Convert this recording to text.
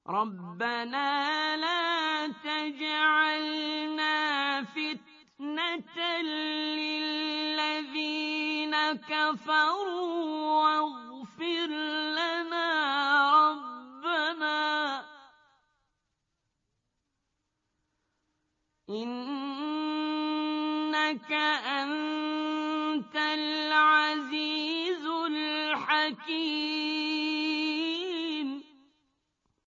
رَبَّنَا لَا تَجْعَلْنَا فِتْنَةً لِّلَّذِينَ كَفَرُوا وَاغْفِرْ لَنَا رَبَّنَا إِنَّكَ أَنتَ الْعَزِيزُ الْحَكِيمُ.